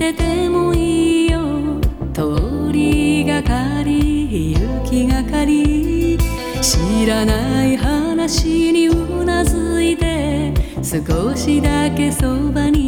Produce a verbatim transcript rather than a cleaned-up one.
ててもいいよ。通りがかり行きがかり、知らない話にうなずいて少しだけそばに